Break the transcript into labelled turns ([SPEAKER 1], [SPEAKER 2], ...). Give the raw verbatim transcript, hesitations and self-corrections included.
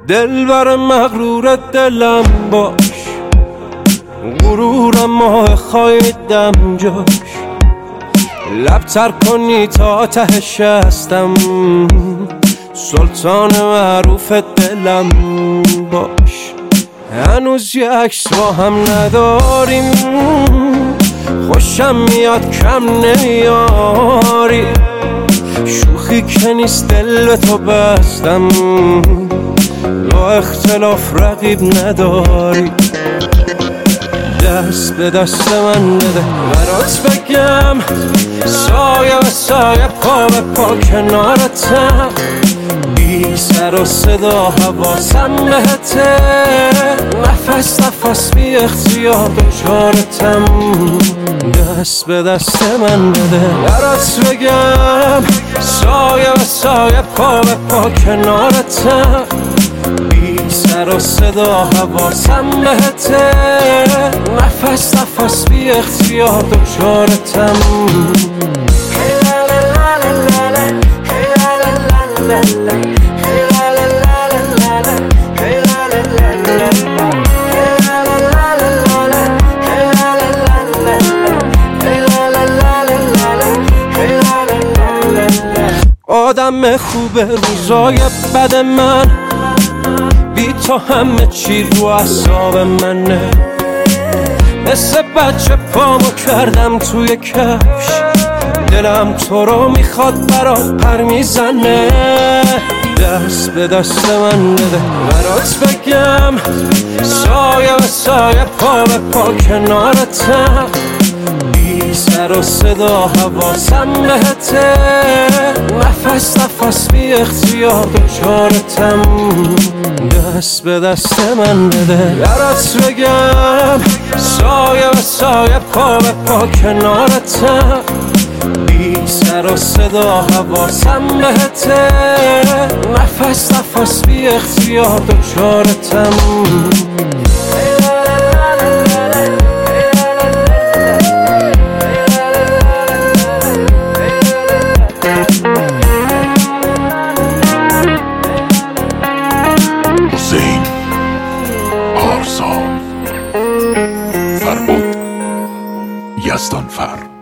[SPEAKER 1] دلبر مغرور دلم باش، غرورم ماه خواهیدم جاش. لب تر کنی تا تهش هستم، سلطان معروف دلم باش. هنوز یه عکس با هم نداریم، خوشم میاد کم نمیاری. شوخی که نیست دل به تو بستم، با اختلاف رقیب نداری. دست به دست من بده برات بگم، سایه به سایه پا به پا کنارتم. بی سر و صدا حواسم بهته، نفس نفس بی اختیار دچارتم. دست به دست من بده برات بگم، سایه به سایه پا به پا کنارتم. بی سر و صدا حواسم بهته، نفس نفس بی اختیار دچارتم. آدم خوب روزای بد من، بی تو همه چی رو اعصاب منه. مثل بچه پامو کردم توی کفش، دلم تو رو میخواد برات پر میزنه. دست به دست من بده برات بگم، سایه به سایه پا به پا کنارتم. بی سر و صدا حواسم بهته، نفس نفس بی اختیار دچارتم. دست به دست من بده برات بگم، سایه به سایه پا به پا کنارتم. بی سر و صدا حواسم بهته، نفس نفس بی اختیار دچارتم.
[SPEAKER 2] حسین آرسا فربود یزدانفر.